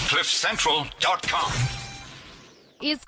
CliffCentral.com. It's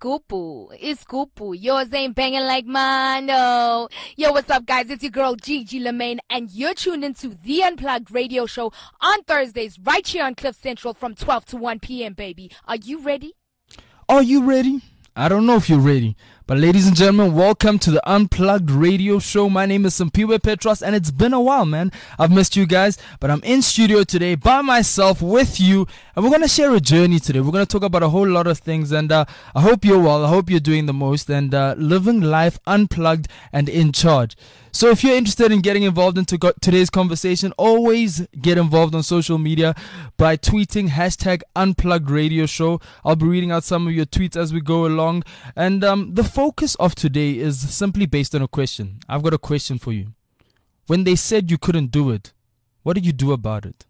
Gupu. Yours ain't banging like mine, no. Yo, what's up, guys? It's your girl, Gigi Lemaine, and you're tuned into The Unplugged Radio Show on Thursdays, right here on Cliff Central from 12 to 1 p.m., baby. Are you ready? Are you ready? I don't know if you're ready. But ladies and gentlemen, welcome to the Unplugged Radio Show. My name is Simpiwe Petros, and it's been a while, man. I've missed you guys, but I'm in studio today by myself with you, and we're going to share a journey today. We're going to talk about a whole lot of things, and I hope you're well. I hope you're doing the most and living life unplugged and in charge. So if you're interested in getting involved into today's conversation, always get involved on social media by tweeting hashtag Unplugged Radio Show. I'll be reading out some of your tweets as we go along. And the focus of today is simply based on a question. I've got a question for you. When they said you couldn't do it, what did you do about it?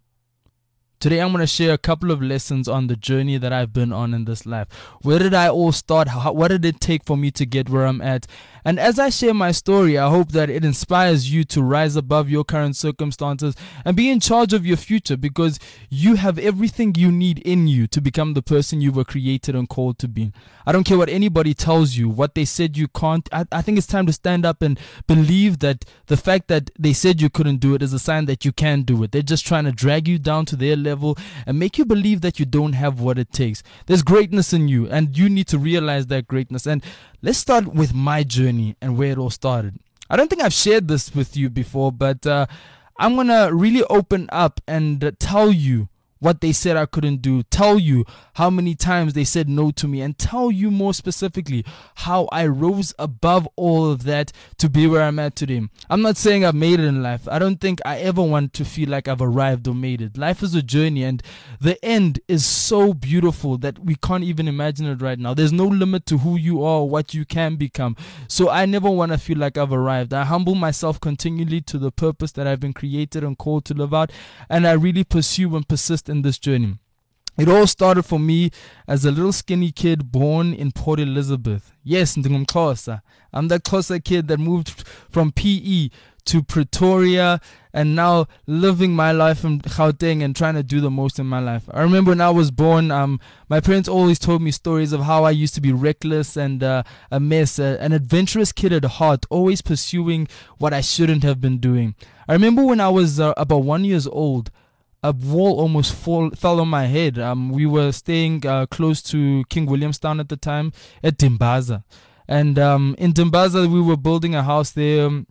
Today I'm going to share a couple of lessons on the journey that I've been on in this life. Where did I all start? What did it take for me to get where I'm at? And as I share my story, I hope that it inspires you to rise above your current circumstances and be in charge of your future, because you have everything you need in you to become the person you were created and called to be. I don't care what anybody tells you, what they said you can't. I think it's time to stand up and believe that the fact that they said you couldn't do it is a sign that you can do it. They're just trying to drag you down to their level and make you believe that you don't have what it takes. There's greatness in you, and you need to realize that greatness. And let's start with my journey and where it all started. I don't think I've shared this with you before, but I'm going to really open up and tell you what they said I couldn't do, tell you how many times they said no to me, and tell you more specifically how I rose above all of that to be where I'm at today. I'm not saying I've made it in life. I don't think I ever want to feel like I've arrived or made it. Life is a journey, and the end is so beautiful that we can't even imagine it right now. There's no limit to who you are or what you can become. So I never want to feel like I've arrived. I humble myself continually to the purpose that I've been created and called to live out, and I really pursue and persist in this journey. It all started for me as a little skinny kid born in Port Elizabeth. Yes, I'm that Xhosa kid that moved from PE to Pretoria and now living my life in Gauteng and trying to do the most in my life. I remember when I was born, my parents always told me stories of how I used to be reckless and a mess, an adventurous kid at heart, always pursuing what I shouldn't have been doing. I remember when I was about 1 year old, a wall almost fell on my head. We were staying close to King Williamstown at the time at Dimbaza. And in Dimbaza, we were building a house there. It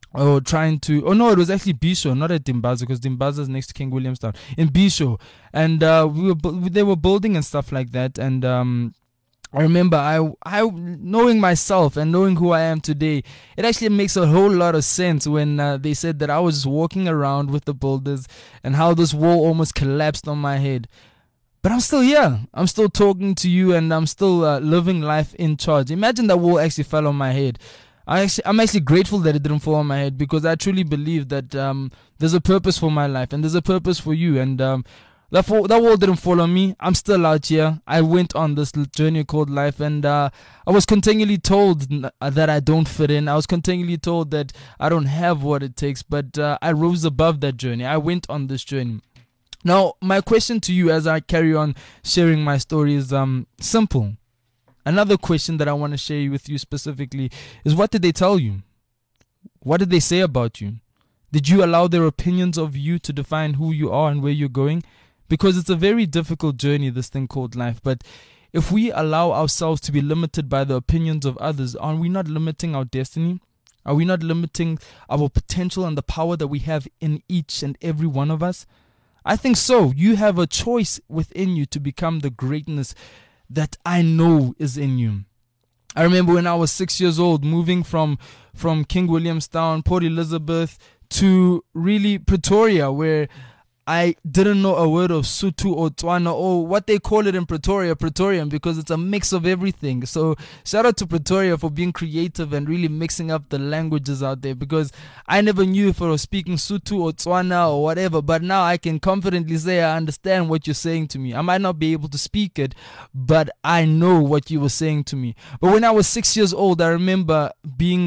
was actually Bisho, not at Dimbaza, because Dimbaza is next to King Williamstown. In Bisho. And they were building and stuff like that. And I remember I knowing myself and knowing who I am today, it actually makes a whole lot of sense when they said that I was just walking around with the builders and how this wall almost collapsed on my head. But I'm still here. I'm still talking to you, and I'm still living life in charge. Imagine that wall actually fell on my head. I'm actually grateful that it didn't fall on my head, because I truly believe that there's a purpose for my life and there's a purpose for you. And that wall didn't fall on me. I'm still out here. I went on this journey called life, and I was continually told that I don't fit in. I was continually told that I don't have what it takes, but I rose above that journey. I went on this journey. Now, my question to you as I carry on sharing my story is simple. Another question that I want to share with you specifically is, what did they tell you? What did they say about you? Did you allow their opinions of you to define who you are and where you're going? Because it's a very difficult journey, this thing called life. But if we allow ourselves to be limited by the opinions of others, are we not limiting our destiny? Are we not limiting our potential and the power that we have in each and every one of us? I think so. You have a choice within you to become the greatness that I know is in you. I remember when I was 6 years old, moving from King Williamstown, Port Elizabeth, to really Pretoria, where I didn't know a word of Sotho or Tswana or what they call it in Pretoria, Pretorian, because it's a mix of everything. So shout out to Pretoria for being creative and really mixing up the languages out there, because I never knew if I was speaking Sotho or Tswana or whatever, but now I can confidently say I understand what you're saying to me. I might not be able to speak it, but I know what you were saying to me. But when I was 6 years old, I remember being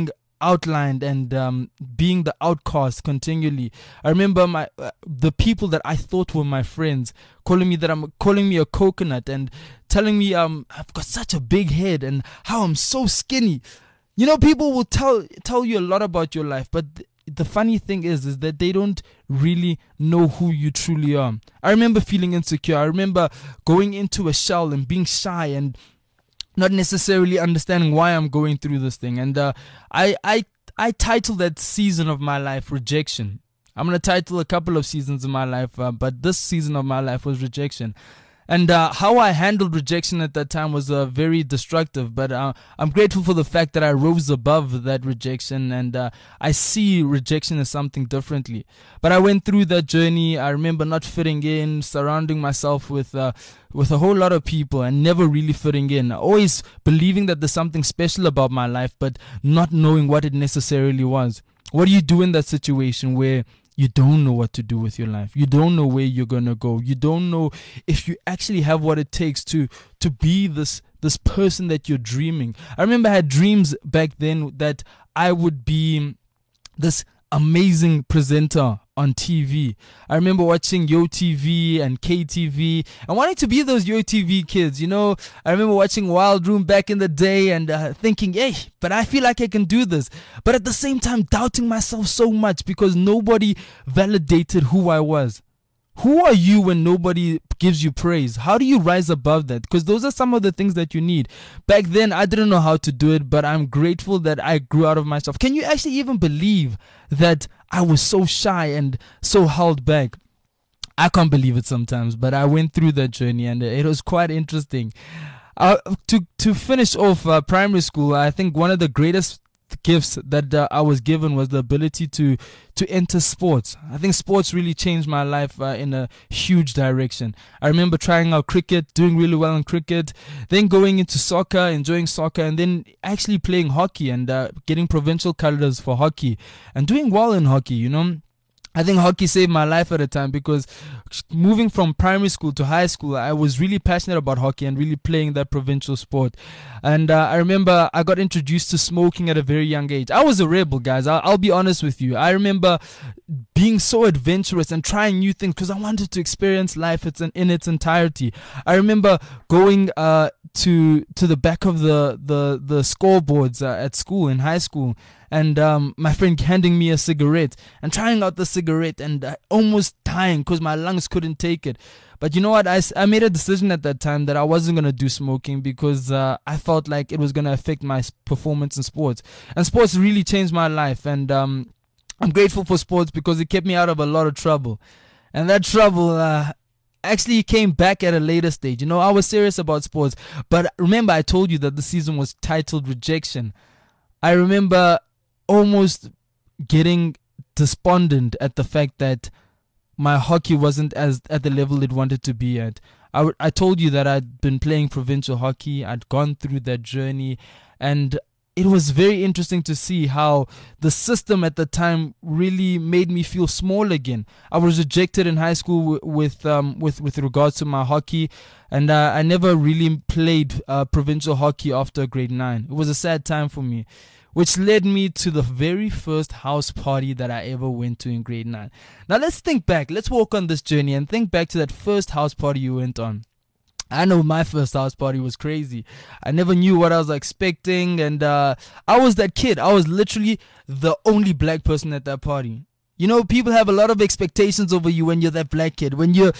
outlined and being the outcast continually. I remember the people that I thought were my friends calling me a coconut and telling me I've got such a big head and how I'm so skinny. You know, people will tell you a lot about your life, but the funny thing is that they don't really know who you truly are. I remember feeling insecure. I remember going into a shell and being shy and not necessarily understanding why I'm going through this thing. And I titled that season of my life Rejection. I'm going to title a couple of seasons of my life, but this season of my life was Rejection. And how I handled rejection at that time was very destructive, but I'm grateful for the fact that I rose above that rejection, and I see rejection as something differently. But I went through that journey. I remember not fitting in, surrounding myself with a whole lot of people and never really fitting in, always believing that there's something special about my life, but not knowing what it necessarily was. What do you do in that situation where you don't know what to do with your life? You don't know where you're going to go. You don't know if you actually have what it takes to be this person that you're dreaming. I remember I had dreams back then that I would be this amazing presenter on TV. I remember watching YoTV and KTV and wanting to be those YoTV kids. You know, I remember watching Wild Room back in the day and thinking, hey, but I feel like I can do this. But at the same time, doubting myself so much because nobody validated who I was. Who are you when nobody gives you praise? How do you rise above that? Because those are some of the things that you need. Back then, I didn't know how to do it, but I'm grateful that I grew out of myself. Can you actually even believe that I was so shy and so held back? I can't believe it sometimes, but I went through that journey and it was quite interesting. To finish off primary school, I think one of the greatest gifts that I was given was the ability to enter sports. I think sports really changed my life in a huge direction. I remember trying out cricket, doing really well in cricket, then going into soccer, enjoying soccer, and then actually playing hockey and getting provincial colors for hockey and doing well in hockey, you know. I think hockey saved my life at a time because moving from primary school to high school, I was really passionate about hockey and really playing that provincial sport. And I remember I got introduced to smoking at a very young age. I was a rebel, guys. I'll be honest with you. I remember being so adventurous and trying new things because I wanted to experience life in its entirety. I remember going to the back of the scoreboards at school, in high school, and my friend handing me a cigarette and trying out the cigarette and almost dying because my lungs couldn't take it. But you know what? I made a decision at that time that I wasn't going to do smoking because I felt like it was going to affect my performance in sports. And sports really changed my life. And I'm grateful for sports because it kept me out of a lot of trouble. And that trouble actually came back at a later stage. You know, I was serious about sports. But remember, I told you that the season was titled Rejection. I remember almost getting despondent at the fact that my hockey wasn't at the level it wanted to be at. I told you that I'd been playing provincial hockey. I'd gone through that journey, and it was very interesting to see how the system at the time really made me feel small again. I was rejected in high school with regards to my hockey, and I never really played provincial hockey after grade 9. It was a sad time for me, which led me to the very first house party that I ever went to in grade 9. Now let's think back. Let's walk on this journey and think back to that first house party you went on. I know my first house party was crazy. I never knew what I was expecting, and I was that kid. I was literally the only black person at that party. You know, people have a lot of expectations over you when you're that black kid. When you're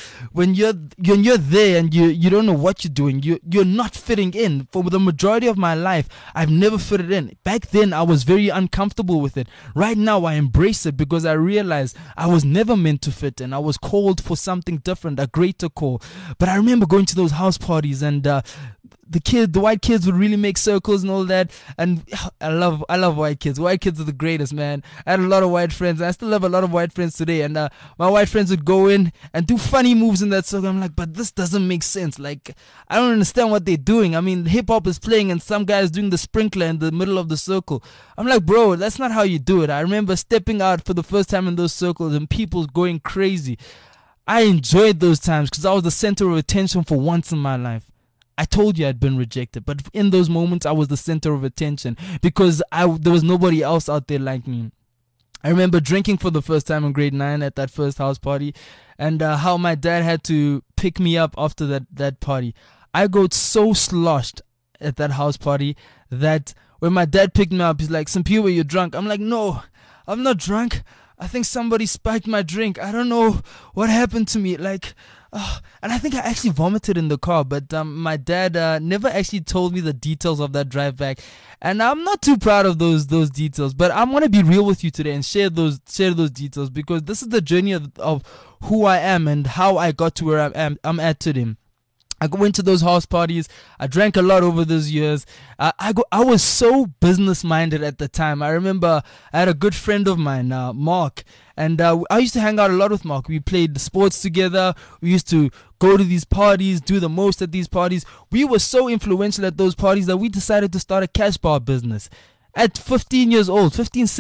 there and you don't know what you're doing. You're not fitting in. For the majority of my life, I've never fitted in. Back then, I was very uncomfortable with it. Right now, I embrace it because I realize I was never meant to fit in. I was called for something different, a greater call. But I remember going to those house parties and the white kids would really make circles and all that. And I love white kids. White kids are the greatest, man. I had a lot of white friends. I still have a lot of white friends today. And my white friends would go in and do funny moves in that circle. I'm like, but this doesn't make sense. Like, I don't understand what they're doing. I mean, hip hop is playing and some guy is doing the sprinkler in the middle of the circle. I'm like, bro, that's not how you do it. I remember stepping out for the first time in those circles and people going crazy. I enjoyed those times because I was the center of attention for once in my life. I told you I'd been rejected, but in those moments I was the center of attention because there was nobody else out there like me. I remember drinking for the first time in grade 9 at that first house party, and how my dad had to pick me up after that party. I got so sloshed at that house party that when my dad picked me up, he's like, "Simpiwe, you're drunk." I'm like, "No, I'm not drunk. I think somebody spiked my drink. I don't know what happened to me." And I think I actually vomited in the car, but my dad never actually told me the details of that drive back, and I'm not too proud of those details. But I'm gonna be real with you today and share those details because this is the journey of who I am and how I got to where I'm at today. I went to those house parties. I drank a lot over those years. I was so business minded at the time. I remember I had a good friend of mine, Mark, and I used to hang out a lot with Mark. We played sports together. We used to go to these parties, do the most at these parties. We were so influential at those parties that we decided to start a cash bar business at 16 years old.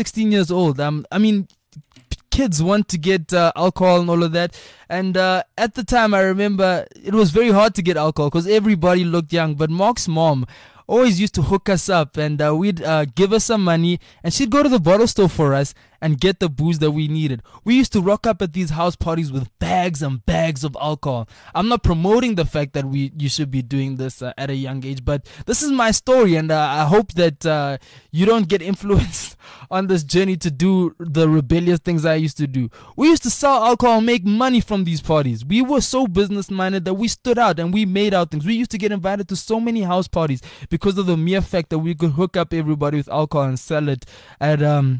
Kids want to get alcohol and all of that, and at the time I remember it was very hard to get alcohol because everybody looked young, but Mark's mom always used to hook us up, and we'd give us some money, and she'd go to the bottle store for us and get the booze that we needed. We used to rock up at these house parties with bags and bags of alcohol. I'm not promoting the fact that you should be doing this at a young age, but this is my story, and I hope that you don't get influenced on this journey to do the rebellious things I used to do. We used to sell alcohol and make money from these parties. We were so business minded that we stood out and we made out things. We used to get invited to so many house parties because of the mere fact that we could hook up everybody with alcohol and sell it at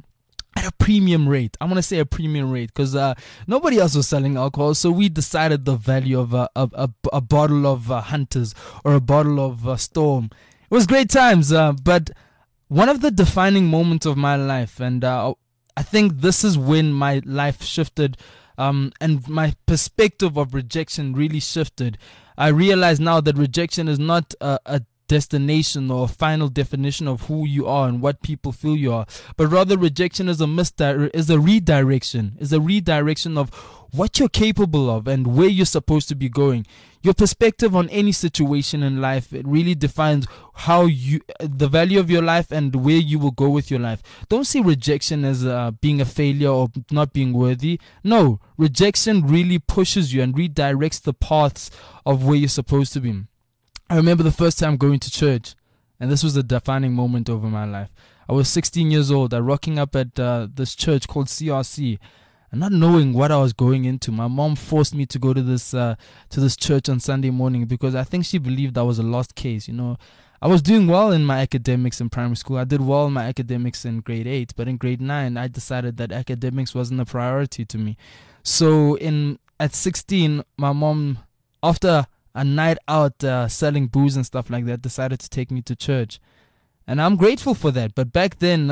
a premium rate. I'm going to say a premium rate because nobody else was selling alcohol. So we decided the value of a bottle of Hunters or a bottle of Storm. It was great times, but one of the defining moments of my life, and I think this is when my life shifted and my perspective of rejection really shifted. I realize now that rejection is not a destination or a final definition of who you are and what people feel you are, but rather rejection is a redirection of what you're capable of and where you're supposed to be going. Your perspective on any situation in life, it really defines the value of your life and where you will go with your life. Don't see rejection as being a failure or not being worthy. No, rejection really pushes you and redirects the paths of where you're supposed to be. I remember the first time going to church, and this was a defining moment over my life. I was 16 years old. I rocking up at this church called CRC, and not knowing what I was going into. My mom forced me to go to this church on Sunday morning because I think she believed I was a lost case. You know, I was doing well in my academics in primary school. I did well in my academics in grade 8, but in grade 9, I decided that academics wasn't a priority to me. So at 16, my mom, after a night out selling booze and stuff like that, decided to take me to church, and I'm grateful for that. But back then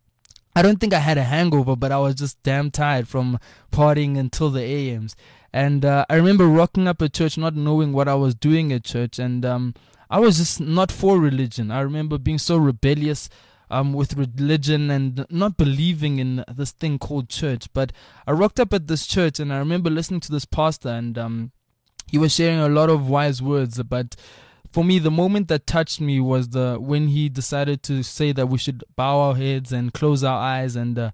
I don't think I had a hangover, but I was just damn tired from partying until the AMs. And I remember rocking up at church not knowing what I was doing at church, and I was just not for religion. I remember being so rebellious with religion and not believing in this thing called church. But I rocked up at this church, and I remember listening to this pastor, and he was sharing a lot of wise words, but for me, the moment that touched me was when he decided to say that we should bow our heads and close our eyes and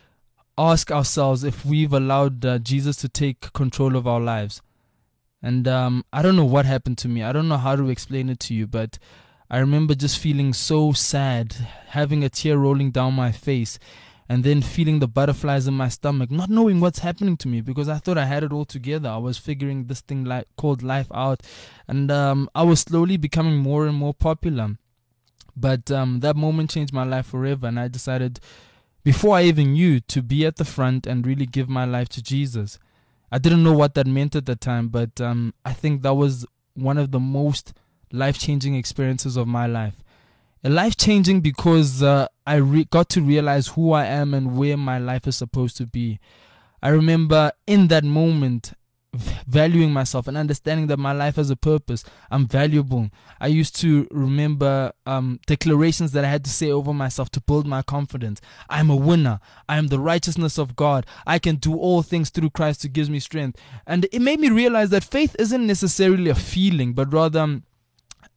ask ourselves if we've allowed Jesus to take control of our lives. And I don't know what happened to me. I don't know how to explain it to you, but I remember just feeling so sad, having a tear rolling down my face, and then feeling the butterflies in my stomach, not knowing what's happening to me because I thought I had it all together. I was figuring this thing called life out, and I was slowly becoming more and more popular. But that moment changed my life forever, and I decided, before I even knew, to be at the front and really give my life to Jesus. I didn't know what that meant at the time, but I think that was one of the most life-changing experiences of my life. Life-changing because I got to realize who I am and where my life is supposed to be. I remember in that moment valuing myself and understanding that my life has a purpose. I'm valuable. I used to remember declarations that I had to say over myself to build my confidence. I'm a winner. I am the righteousness of God. I can do all things through Christ who gives me strength. And it made me realize that faith isn't necessarily a feeling, but rather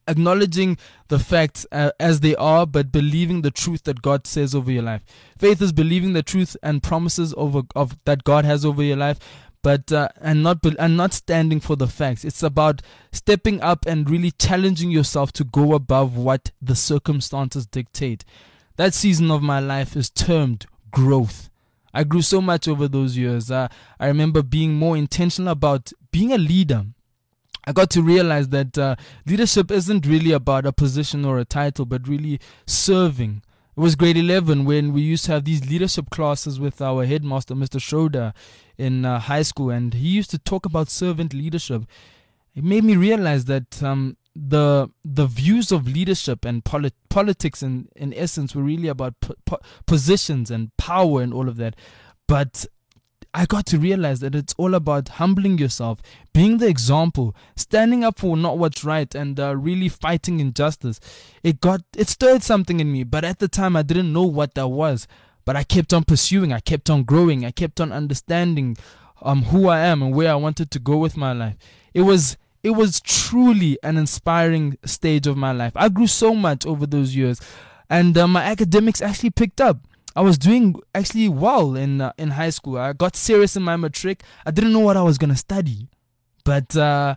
acknowledging the facts as they are, but believing the truth that God says over your life. Faith is believing the truth and promises of that God has over your life, but and not standing for the facts. It's about stepping up and really challenging yourself to go above what the circumstances dictate. That season of my life is termed growth. I grew so much over those years. I remember being more intentional about being a leader. I got to realize that leadership isn't really about a position or a title, but really serving. It was grade 11 when we used to have these leadership classes with our headmaster, Mr. Schroeder, in high school, and he used to talk about servant leadership. It made me realize that the views of leadership and politics in essence were really about positions and power and all of that. But I got to realize that it's all about humbling yourself, being the example, standing up for not what's right, and really fighting injustice. It stirred something in me, but at the time I didn't know what that was. But I kept on pursuing, I kept on growing, I kept on understanding who I am and where I wanted to go with my life. It was truly an inspiring stage of my life. I grew so much over those years, and my academics actually picked up. I was doing actually well in high school. I got serious in my matric. I didn't know what I was going to study. But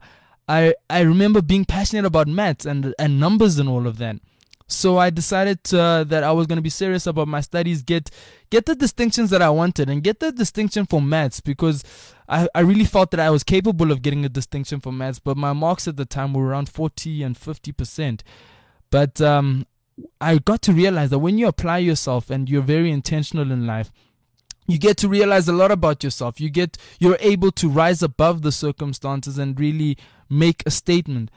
I remember being passionate about maths and numbers and all of that. So I decided that I was going to be serious about my studies, get the distinctions that I wanted, and get the distinction for maths, because I really felt that I was capable of getting a distinction for maths. But my marks at the time were around 40 and 50%. But I got to realize that when you apply yourself and you're very intentional in life, you get to realize a lot about yourself. You're able to rise above the circumstances and really make a statement.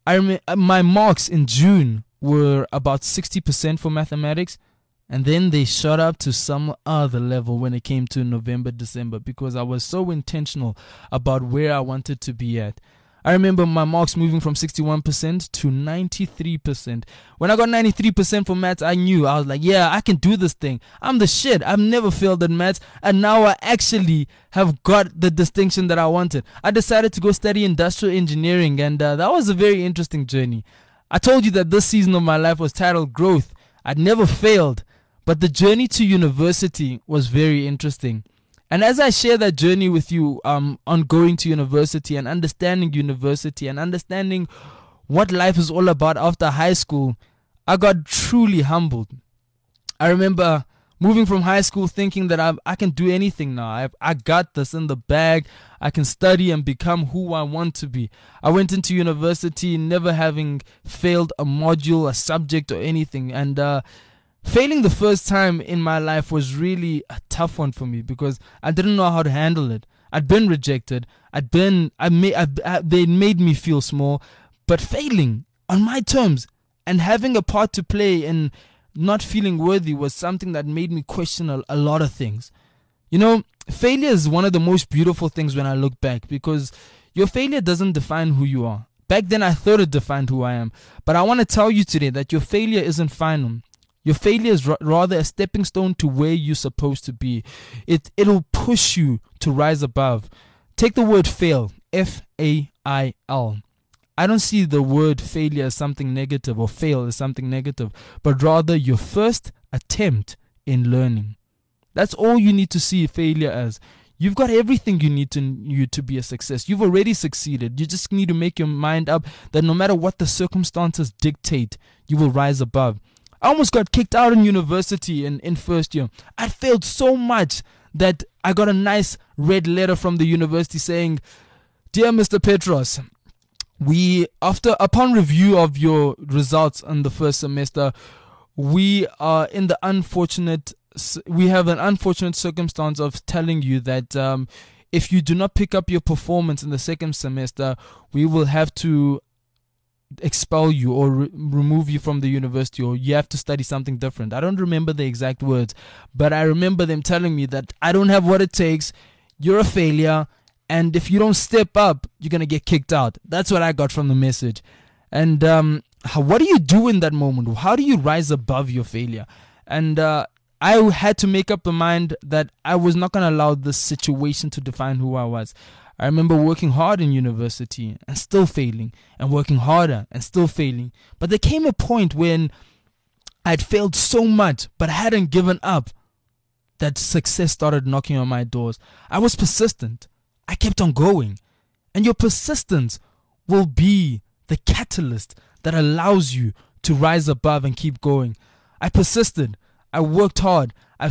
My marks in June were about 60% for mathematics, and then they shot up to some other level when it came to November, December, because I was so intentional about where I wanted to be at. I remember my marks moving from 61% to 93%. When I got 93% for maths, I was like, yeah, I can do this thing. I'm the shit. I've never failed in maths, and now I actually have got the distinction that I wanted. I decided to go study industrial engineering, and that was a very interesting journey. I told you that this season of my life was titled Growth. I'd never failed, but the journey to university was very interesting. And as I share that journey with you on going to university and understanding what life is all about after high school, I got truly humbled. I remember moving from high school thinking that I can do anything now. I got this in the bag. I can study and become who I want to be. I went into university never having failed a module, a subject, or anything. And failing the first time in my life was really a tough one for me because I didn't know how to handle it. I'd been rejected. They made me feel small. But failing on my terms and having a part to play in not feeling worthy was something that made me question a lot of things. You know, failure is one of the most beautiful things when I look back, because your failure doesn't define who you are. Back then I thought it defined who I am. But I want to tell you today that your failure isn't final. Your failure is rather a stepping stone to where you're supposed to be. It'll push you to rise above. Take the word fail, F-A-I-L. I don't see the word failure as something negative or fail as something negative, but rather your first attempt in learning. That's all you need to see failure as. You've got everything you need to be a success. You've already succeeded. You just need to make your mind up that no matter what the circumstances dictate, you will rise above. I almost got kicked out in university in first year. I failed so much that I got a nice red letter from the university saying, "Dear Mr. Petros, upon review of your results in the first semester, we have an unfortunate circumstance of telling you that if you do not pick up your performance in the second semester, we will have to expel you or remove you from the university, or you have to study something different." I don't remember the exact words, but I remember them telling me that I don't have what it takes, you're a failure, and if you don't step up, you're going to get kicked out. That's what I got from the message. And what do you do in that moment? How do you rise above your failure? And I had to make up the mind that I was not going to allow this situation to define who I was. I remember working hard in university and still failing, and working harder and still failing. But there came a point when I'd failed so much, but I hadn't given up, that success started knocking on my doors. I was persistent. I kept on going. And your persistence will be the catalyst that allows you to rise above and keep going. I persisted. I worked hard. I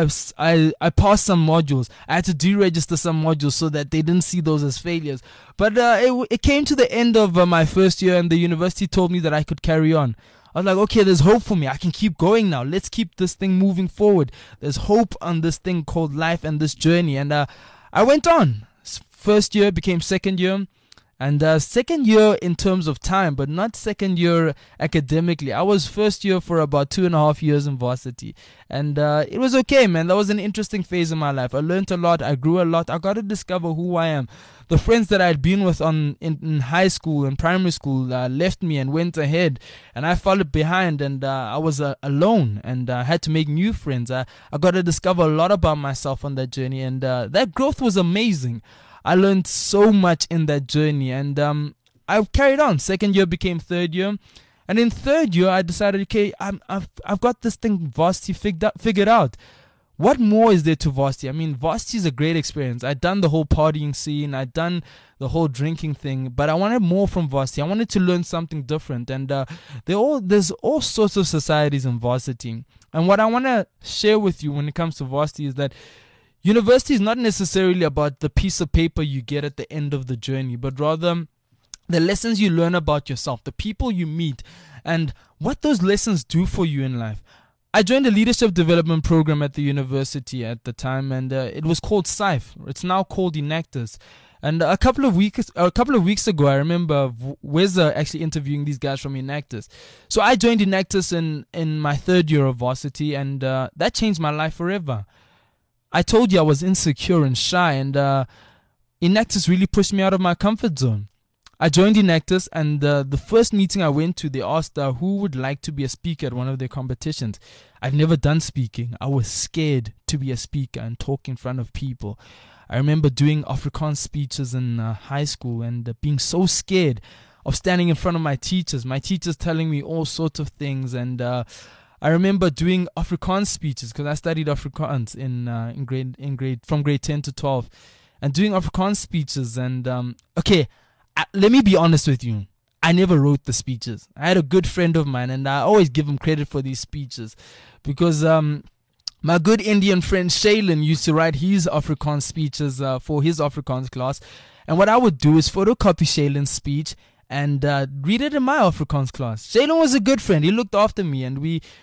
passed some modules. I had to deregister some modules so that they didn't see those as failures. But it came to the end of my first year, and the university told me that I could carry on. I was like, okay, there's hope for me. I can keep going now. Let's keep this thing moving forward. There's hope on this thing called life and this journey. And I went on. First year became second year. And second year in terms of time, but not second year academically. I was first year for about 2.5 years in varsity. And it was okay, man. That was an interesting phase in my life. I learned a lot. I grew a lot. I got to discover who I am. The friends that I had been with in high school and primary school left me and went ahead. And I followed behind, and I was alone. And I had to make new friends. I got to discover a lot about myself on that journey. And that growth was amazing. I learned so much in that journey, and I carried on. Second year became third year, and in third year I decided, okay, I've got this thing varsity figured out. What more is there to varsity? I mean, varsity is a great experience. I'd done the whole partying scene, I'd done the whole drinking thing, but I wanted more from varsity. I wanted to learn something different, and there's all sorts of societies in varsity. And what I want to share with you when it comes to varsity is that university is not necessarily about the piece of paper you get at the end of the journey, but rather the lessons you learn about yourself, the people you meet, and what those lessons do for you in life. I joined a leadership development program at the university at the time, and it was called SIFE. It's now called Enactus. And a couple of weeks ago, I remember Weza actually interviewing these guys from Enactus. So I joined Enactus in my third year of varsity, and that changed my life forever. I told you I was insecure and shy, and Enactus really pushed me out of my comfort zone. I joined Enactus, and the first meeting I went to, they asked who would like to be a speaker at one of their competitions. I've never done speaking. I was scared to be a speaker and talk in front of people. I remember doing Afrikaans speeches in high school and being so scared of standing in front of my teachers telling me all sorts of things, and I remember doing Afrikaans speeches because I studied Afrikaans from grade 10 to 12, and doing Afrikaans speeches. And let me be honest with you. I never wrote the speeches. I had a good friend of mine, and I always give him credit for these speeches because my good Indian friend Shaylin used to write his Afrikaans speeches for his Afrikaans class. And what I would do is photocopy Shaylin's speech and read it in my Afrikaans class. Shaylin was a good friend. He looked after me, and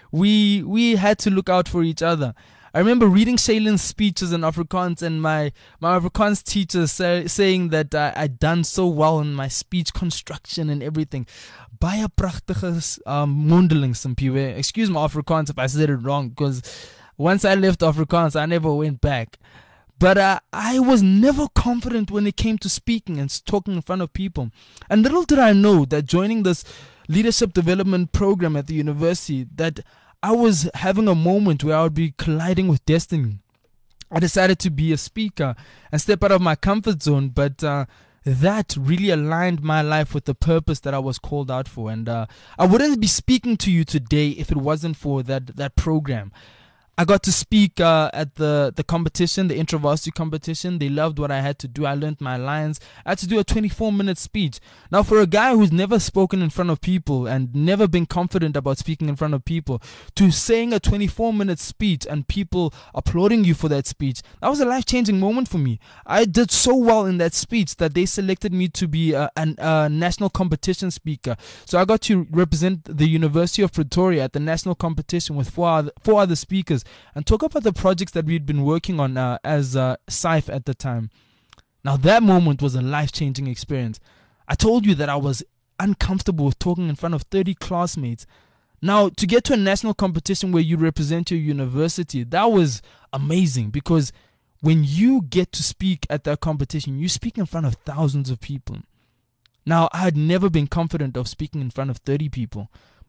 we had to look out for each other. I remember reading Shaylin's speeches in Afrikaans, and my Afrikaans teacher saying that I'd done so well in my speech construction and everything. Baie prachtige mondeling, Simpiwe. Excuse my Afrikaans if I said it wrong, because once I left Afrikaans, I never went back. But I was never confident when it came to speaking and talking in front of people. And little did I know that joining this leadership development program at the university, that I was having a moment where I would be colliding with destiny. I decided to be a speaker and step out of my comfort zone, but that really aligned my life with the purpose that I was called out for. And I wouldn't be speaking to you today if it wasn't for that program. I got to speak at the competition, the IntraVarsity competition. They loved what I had to do. I learned my lines. I had to do a 24-minute speech. Now, for a guy who's never spoken in front of people and never been confident about speaking in front of people, to saying a 24-minute speech and people applauding you for that speech, that was a life-changing moment for me. I did so well in that speech that they selected me to be a national competition speaker. So I got to represent the University of Pretoria at the national competition with four other speakers, and talk about the projects that we'd been working on as SIFE at the time. Now that moment was a life-changing experience. I told you that I was uncomfortable with talking in front of 30 classmates. Now, to get to a national competition where you represent your university, that was amazing, because when you get to speak at that competition, you speak in front of thousands of people. Now, I had never been confident of speaking in front of 30 people.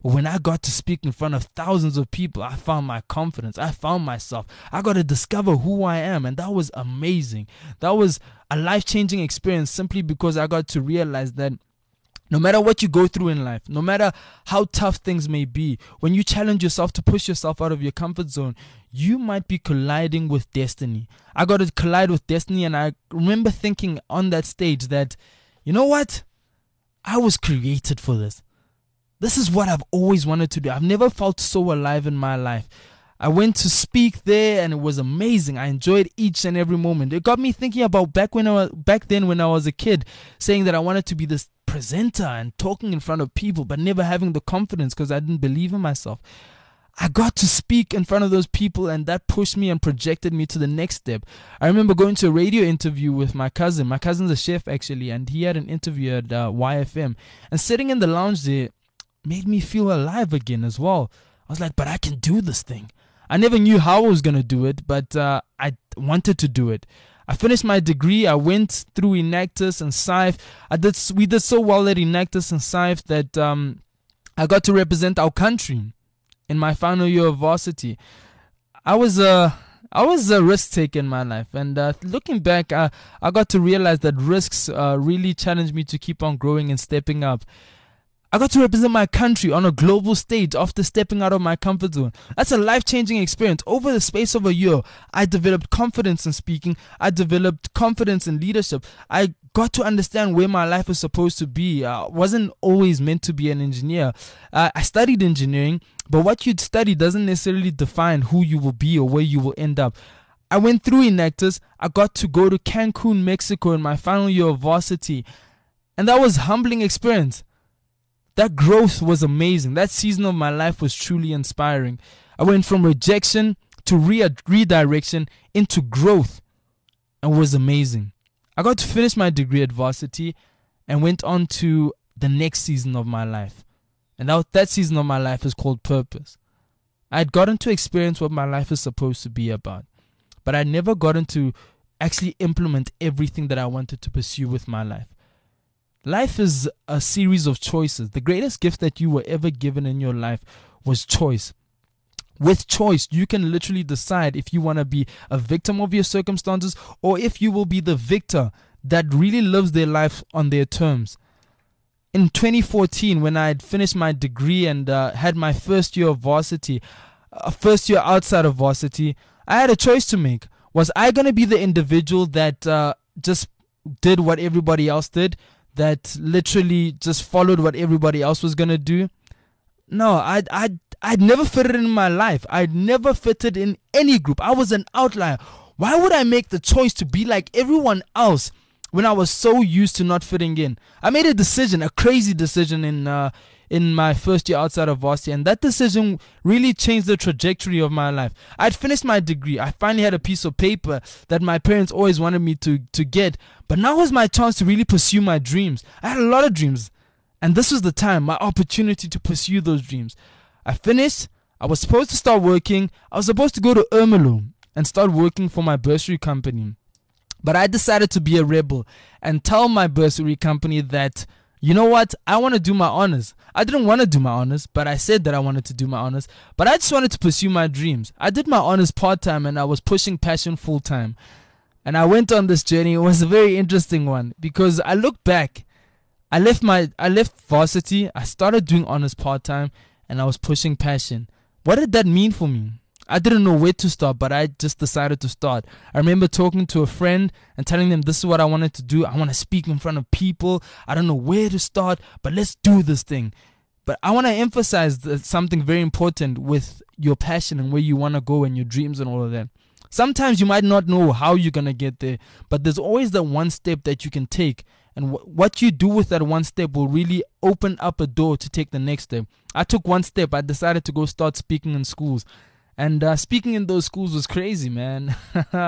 When I got to speak in front of thousands of people, I found my confidence. I found myself. I got to discover who I am. And that was amazing. That was a life-changing experience simply because I got to realize that no matter what you go through in life, no matter how tough things may be, when you challenge yourself to push yourself out of your comfort zone, you might be colliding with destiny. I got to collide with destiny, and I remember thinking on that stage that, you know what? I was created for this. This is what I've always wanted to do. I've never felt so alive in my life. I went to speak there and it was amazing. I enjoyed each and every moment. It got me thinking about back then when I was a kid, saying that I wanted to be this presenter and talking in front of people, but never having the confidence because I didn't believe in myself. I got to speak in front of those people, and that pushed me and projected me to the next step. I remember going to a radio interview with my cousin. My cousin's a chef actually, and he had an interview at YFM. And sitting in the lounge there made me feel alive again as well. I was like, but I can do this thing. I never knew how I was going to do it, but I wanted to do it. I finished my degree. I went through Enactus and SIFE. We did so well at Enactus and SIFE that I got to represent our country in my final year of varsity. I was a risk taker in my life, and looking back, I got to realize that risks really challenged me to keep on growing and stepping up. I got to represent my country on a global stage after stepping out of my comfort zone. That's a life-changing experience. Over the space of a year, I developed confidence in speaking. I developed confidence in leadership. I got to understand where my life was supposed to be. I wasn't always meant to be an engineer. I studied engineering, but what you'd study doesn't necessarily define who you will be or where you will end up. I went through Enactus. I got to go to Cancun, Mexico in my final year of varsity. And that was a humbling experience. That growth was amazing. That season of my life was truly inspiring. I went from rejection to redirection into growth, and was amazing. I got to finish my degree at varsity and went on to the next season of my life. And that season of my life is called purpose. I had gotten to experience what my life is supposed to be about, but I never gotten to actually implement everything that I wanted to pursue with my life. Life is a series of choices. The greatest gift that you were ever given in your life was choice. With choice, you can literally decide if you want to be a victim of your circumstances or if you will be the victor that really lives their life on their terms. In 2014, when I had finished my degree and had my first year of varsity, first year outside of varsity, I had a choice to make. Was I going to be the individual that just did what everybody else did? That literally just followed what everybody else was going to do? No, I'd never fitted in my life. I'd never fitted in any group. I was an outlier. Why would I make the choice to be like everyone else when I was so used to not fitting in? I made a decision, a crazy decision in my first year outside of varsity, and that decision really changed the trajectory of my life. I'd finished my degree. I finally had a piece of paper that my parents always wanted me to get, but now was my chance to really pursue my dreams. I had a lot of dreams, and this was the time, my opportunity to pursue those dreams. I finished. I was supposed to start working. I was supposed to go to Ermelo and start working for my bursary company, but I decided to be a rebel and tell my bursary company that, you know what? I want to do my honors. I didn't want to do my honors, but I said that I wanted to do my honors. But I just wanted to pursue my dreams. I did my honors part-time and I was pushing passion full-time. And I went on this journey. It was a very interesting one because I look back. I left varsity. I started doing honors part-time and I was pushing passion. What did that mean for me? I didn't know where to start, but I just decided to start. I remember talking to a friend and telling them this is what I wanted to do. I want to speak in front of people. I don't know where to start, but let's do this thing. But I want to emphasize something very important with your passion and where you want to go and your dreams and all of that. Sometimes you might not know how you're going to get there, but there's always that one step that you can take. And what you do with that one step will really open up a door to take the next step. I took one step. I decided to go start speaking in schools. And speaking in those schools was crazy, man.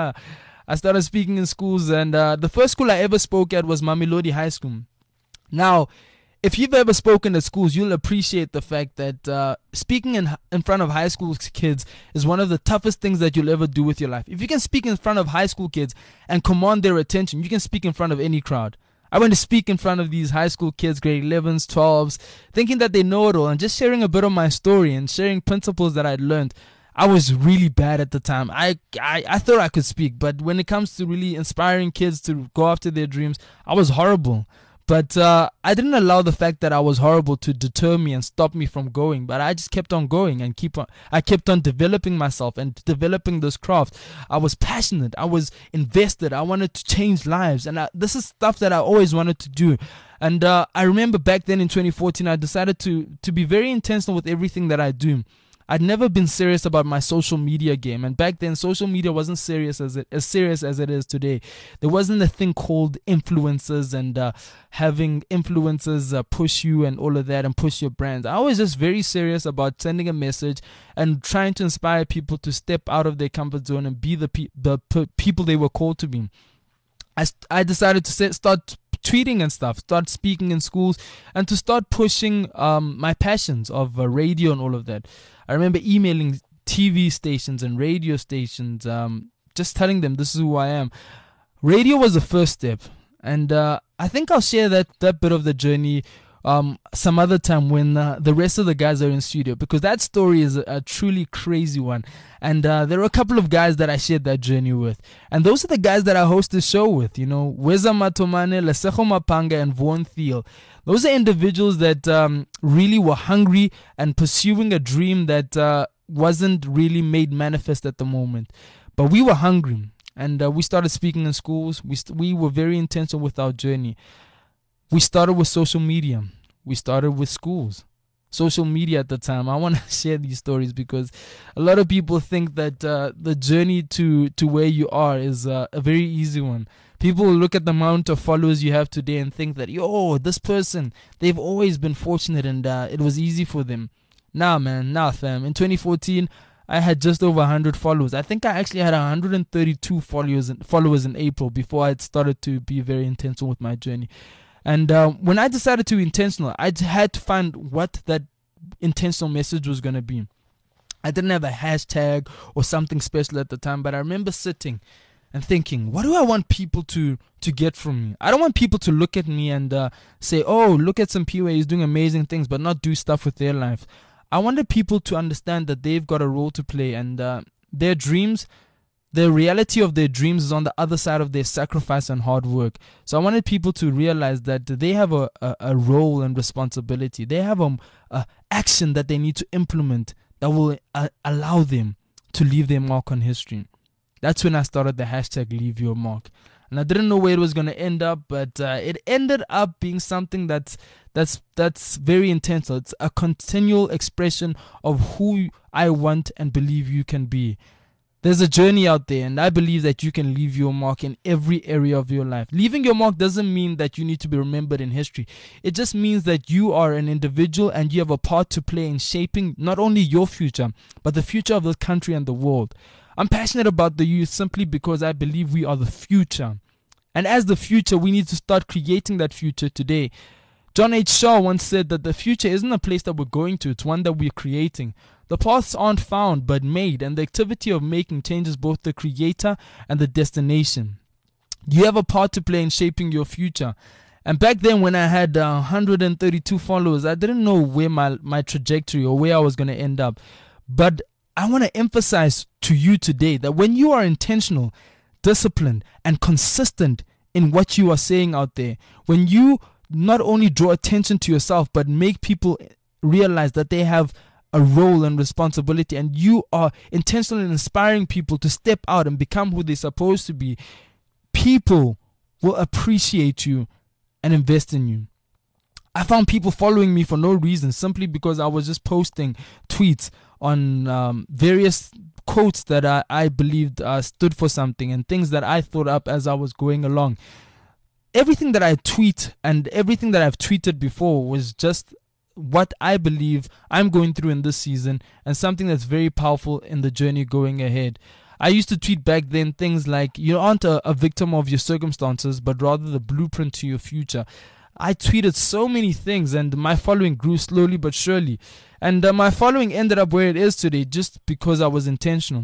I started speaking in schools, and the first school I ever spoke at was Mamelodi High School. Now, if you've ever spoken at schools, you'll appreciate the fact that speaking in front of high school kids is one of the toughest things that you'll ever do with your life. If you can speak in front of high school kids and command their attention, you can speak in front of any crowd. I went to speak in front of these high school kids, grade 11s, 12s, thinking that they know it all, and just sharing a bit of my story and sharing principles that I'd learned. I was really bad at the time. I thought I could speak, but when it comes to really inspiring kids to go after their dreams, I was horrible. But I didn't allow the fact that I was horrible to deter me and stop me from going. But I just kept on going and I kept on developing myself and developing this craft. I was passionate. I was invested. I wanted to change lives. And this is stuff that I always wanted to do. And I remember back then in 2014, I decided to be very intentional with everything that I do. I'd never been serious about my social media game, and back then social media wasn't as serious as it is today. There wasn't a thing called influencers and having influencers push you and all of that and push your brands. I was just very serious about sending a message and trying to inspire people to step out of their comfort zone and be the people they were called to be. I decided to start tweeting and stuff, start speaking in schools, and to start pushing my passions of radio and all of that. I remember emailing TV stations and radio stations, just telling them this is who I am. Radio was the first step, and I think I'll share that bit of the journey some other time when the rest of the guys are in studio, because that story is a truly crazy one. And there are a couple of guys that I shared that journey with, and those are the guys that I host the show with. You know, Weza Matomane, Lesego Mapanga, and Vaughan Thiel. Those are individuals that really were hungry and pursuing a dream that wasn't really made manifest at the moment. But we were hungry, and we started speaking in schools. We were very intentional with our journey. We started with social media. We started with schools. Social media at the time. I want to share these stories because a lot of people think that the journey to where you are is a very easy one. People will look at the amount of followers you have today and think that, yo, this person, they've always been fortunate and it was easy for them. Nah, man, nah, fam. In 2014, I had just over 100 followers. I think I actually had 132 followers in April before I started to be very intentional with my journey. And when I decided to be intentional, I had to find what that intentional message was going to be. I didn't have a hashtag or something special at the time, but I remember sitting and thinking, what do I want people to get from me? I don't want people to look at me and say, oh, look at Simpiwe, he's doing amazing things, but not do stuff with their life. I wanted people to understand that they've got a role to play, and their dreams, the reality of their dreams is on the other side of their sacrifice and hard work. So I wanted people to realize that they have a role and responsibility. They have a action that they need to implement that will allow them to leave their mark on history. That's when I started the hashtag Leave Your Mark. And I didn't know where it was going to end up, but it ended up being something that's very intentional. It's a continual expression of who I want and believe you can be. There's a journey out there, and I believe that you can leave your mark in every area of your life. Leaving your mark doesn't mean that you need to be remembered in history. It just means that you are an individual and you have a part to play in shaping not only your future, but the future of the country and the world. I'm passionate about the youth simply because I believe we are the future. And as the future, we need to start creating that future today. John H. Shaw once said that the future isn't a place that we're going to, it's one that we're creating. The paths aren't found but made, and the activity of making changes both the creator and the destination. You have a part to play in shaping your future. And back then when I had 132 followers, I didn't know where my trajectory or where I was going to end up. But I want to emphasize to you today that when you are intentional, disciplined, and consistent in what you are saying out there, when you not only draw attention to yourself, but make people realize that they have a role and responsibility, and you are intentional in inspiring people to step out and become who they're supposed to be, people will appreciate you and invest in you. I found people following me for no reason, simply because I was just posting tweets on various quotes that I believed stood for something and things that I thought up as I was going along. Everything that I tweet and everything that I've tweeted before was just what I believe I'm going through in this season, and something that's very powerful in the journey going ahead. I used to tweet back then things like, you aren't a victim of your circumstances, but rather the blueprint to your future. I tweeted so many things, and my following grew slowly but surely. And my following ended up where it is today just because I was intentional.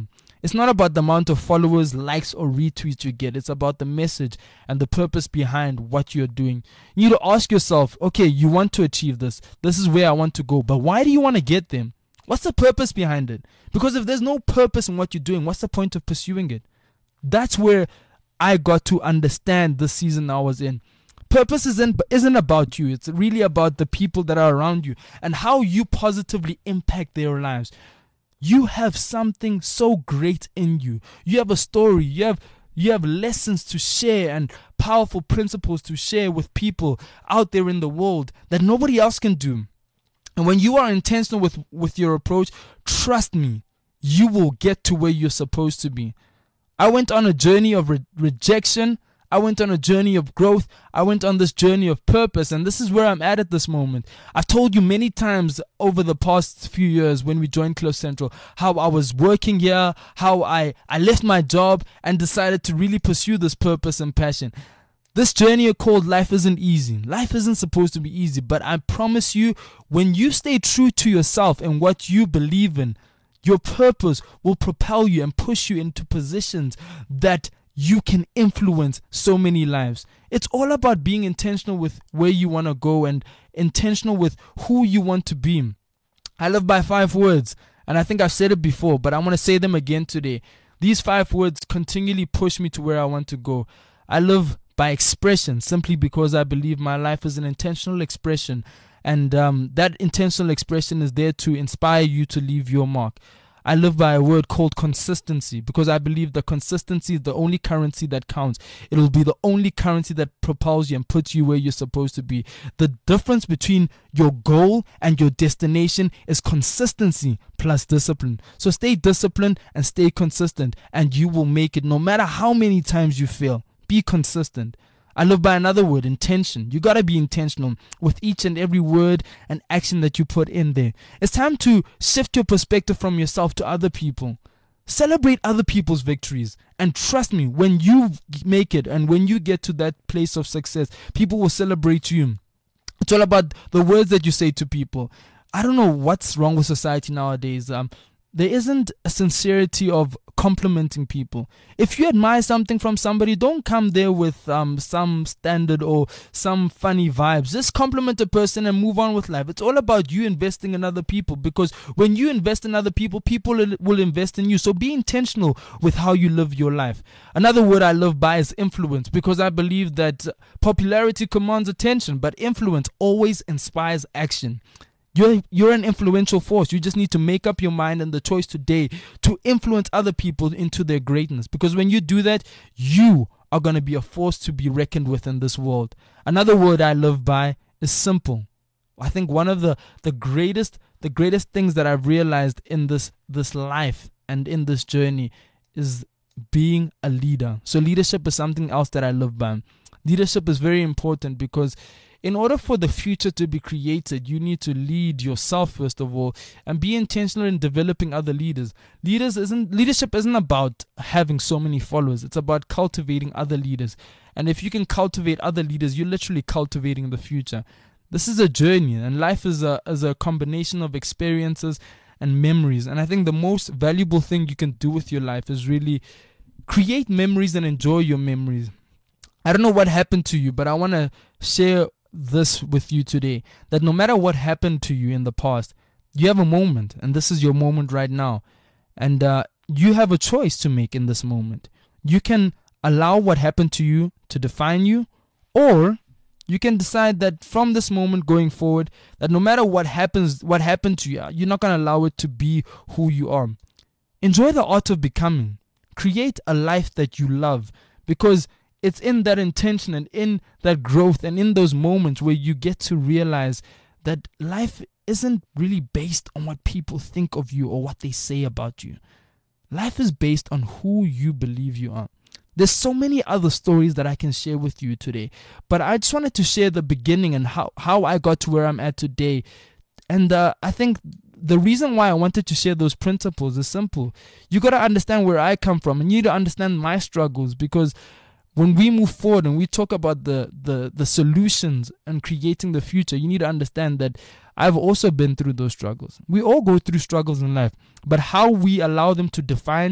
It's not about the amount of followers, likes, or retweets you get. It's about the message and the purpose behind what you're doing. You need to ask yourself, okay, you want to achieve this. This is where I want to go. But why do you want to get there? What's the purpose behind it? Because if there's no purpose in what you're doing, what's the point of pursuing it? That's where I got to understand the season I was in. Purpose isn't about you. It's really about the people that are around you and how you positively impact their lives. You have something so great in you. You have a story. You have lessons to share and powerful principles to share with people out there in the world that nobody else can do. And when you are intentional with your approach, trust me, you will get to where you're supposed to be. I went on a journey of rejection. I went on a journey of growth. I went on this journey of purpose, and this is where I'm at this moment. I've told you many times over the past few years when we joined Cliff Central how I was working here, how I left my job and decided to really pursue this purpose and passion. This journey called life isn't easy. Life isn't supposed to be easy, but I promise you, when you stay true to yourself and what you believe in, your purpose will propel you and push you into positions that you can influence so many lives. It's all about being intentional with where you want to go and intentional with who you want to be. I live by 5 words, and I think I've said it before, but I want to say them again today. These 5 words continually push me to where I want to go. I live by expression, simply because I believe my life is an intentional expression, and that intentional expression is there to inspire you to leave your mark. I live by a word called consistency, because I believe that consistency is the only currency that counts. It will be the only currency that propels you and puts you where you're supposed to be. The difference between your goal and your destination is consistency plus discipline. So stay disciplined and stay consistent, and you will make it no matter how many times you fail. Be consistent. I live by another word, intention. You got to be intentional with each and every word and action that you put in there. It's time to shift your perspective from yourself to other people. Celebrate other people's victories. And trust me, when you make it and when you get to that place of success, people will celebrate you. It's all about the words that you say to people. I don't know what's wrong with society nowadays. There isn't a sincerity of complimenting people. If you admire something from somebody, don't come there with some standard or some funny vibes. Just compliment a person and move on with life. It's all about you investing in other people, because when you invest in other people, people will invest in you. So be intentional with how you live your life. Another word I live by is influence, because I believe that popularity commands attention, but influence always inspires action. You're an influential force. You just need to make up your mind and the choice today to influence other people into their greatness. Because when you do that, you are going to be a force to be reckoned with in this world. Another word I live by is simple. I think one of the greatest things that I've realized in this life and in this journey is being a leader. So leadership is something else that I live by. Leadership is very important, because in order for the future to be created, you need to lead yourself first of all and be intentional in developing other leaders. Leadership isn't about having so many followers. It's about cultivating other leaders. And if you can cultivate other leaders, you're literally cultivating the future. This is a journey, and life is a combination of experiences and memories. And I think the most valuable thing you can do with your life is really create memories and enjoy your memories. I don't know what happened to you, but I want to share this with you today, that no matter what happened to you in the past, you have a moment, and this is your moment right now, and you have a choice to make in this moment. You can allow what happened to you to define you, or you can decide that from this moment going forward, that no matter what happened to you, you're not going to allow it to be who you are. Enjoy the art of becoming. Create a life that you love, because it's in that intention and in that growth and in those moments where you get to realize that life isn't really based on what people think of you or what they say about you. Life is based on who you believe you are. There's so many other stories that I can share with you today, but I just wanted to share the beginning and how I got to where I'm at today. And I think the reason why I wanted to share those principles is simple. You got to understand where I come from, and you need to understand my struggles, because when we move forward and we talk about the solutions and creating the future, you need to understand that I've also been through those struggles. We all go through struggles in life, but how we allow them to define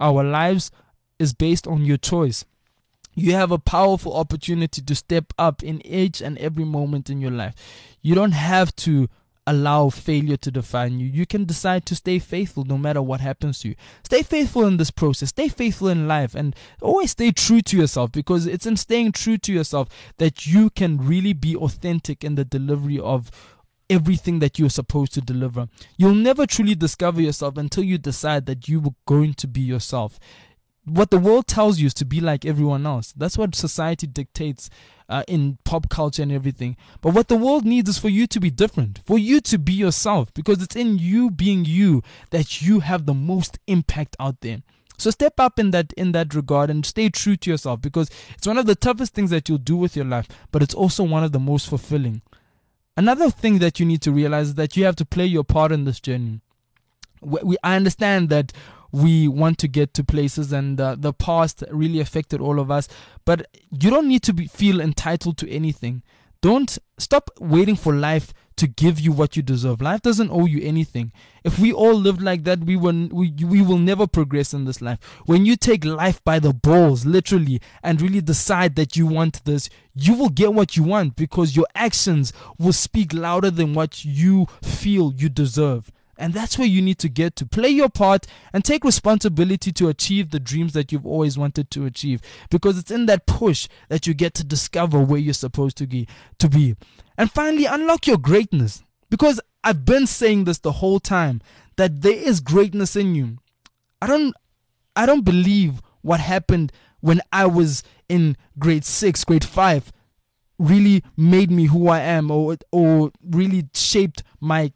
our lives is based on your choice. You have a powerful opportunity to step up in each and every moment in your life. You don't have to allow failure to define you. You can decide to stay faithful no matter what happens to you. Stay faithful in this process. Stay faithful in life, and always stay true to yourself, because it's in staying true to yourself that you can really be authentic in the delivery of everything that you're supposed to deliver. You'll never truly discover yourself until you decide that you were going to be yourself. What the world tells you is to be like everyone else. That's what society dictates in pop culture and everything. But what the world needs is for you to be different, for you to be yourself, because it's in you being you that you have the most impact out there. So step up in that regard and stay true to yourself, because it's one of the toughest things that you'll do with your life, but it's also one of the most fulfilling. Another thing that you need to realize is that you have to play your part in this journey. I understand that we want to get to places, and the past really affected all of us, but you don't need to feel entitled to anything. Don't stop waiting for life to give you what you deserve. Life doesn't owe you anything. If we all lived like that, we will never progress in this life. When you take life by the balls, literally, and really decide that you want this, you will get what you want, because your actions will speak louder than what you feel you deserve. And that's where you need to get to. Play your part and take responsibility to achieve the dreams that you've always wanted to achieve, because it's in that push that you get to discover where you're supposed to be. And finally, unlock your greatness, because I've been saying this the whole time, that there is greatness in you. I don't believe what happened when I was in grade 6, grade 5 really made me who I am, or really shaped my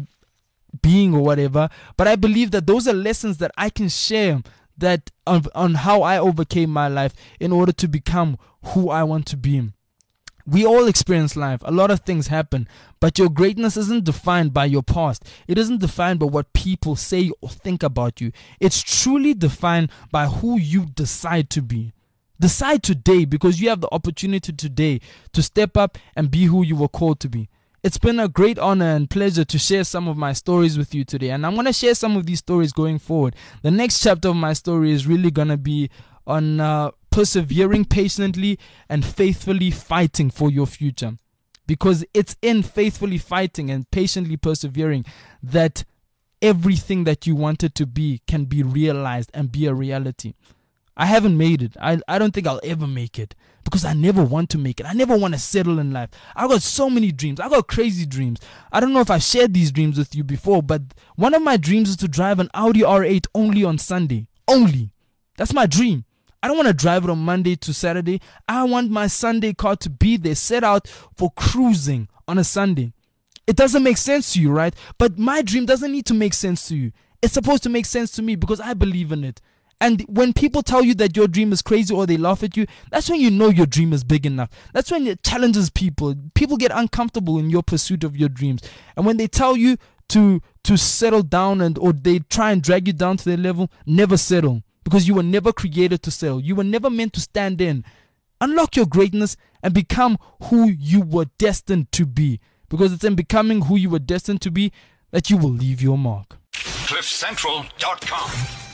being or whatever. But I believe that those are lessons that I can share that on how I overcame my life in order to become who I want to be. We all experience life. A lot of things happen, but your greatness isn't defined by your past. It isn't defined by what people say or think about you. It's truly defined by who you decide to be. Decide today, because you have the opportunity today to step up and be who you were called to be. It's been a great honor and pleasure to share some of my stories with you today, and I'm going to share some of these stories going forward. The next chapter of my story is really going to be on persevering patiently and faithfully fighting for your future, because it's in faithfully fighting and patiently persevering that everything that you wanted to be can be realized and be a reality. I haven't made it. I don't think I'll ever make it, because I never want to make it. I never want to settle in life. I got so many dreams. I got crazy dreams. I don't know if I shared these dreams with you before, but one of my dreams is to drive an Audi R8 only on Sunday. Only. That's my dream. I don't want to drive it on Monday to Saturday. I want my Sunday car to be there, set out for cruising on a Sunday. It doesn't make sense to you, right? But my dream doesn't need to make sense to you. It's supposed to make sense to me, because I believe in it. And when people tell you that your dream is crazy or they laugh at you, that's when you know your dream is big enough. That's when it challenges people. People get uncomfortable in your pursuit of your dreams. And when they tell you to settle down or they try and drag you down to their level, never settle, because you were never created to settle. You were never meant to stand in. Unlock your greatness and become who you were destined to be, because it's in becoming who you were destined to be that you will leave your mark. CliffCentral.com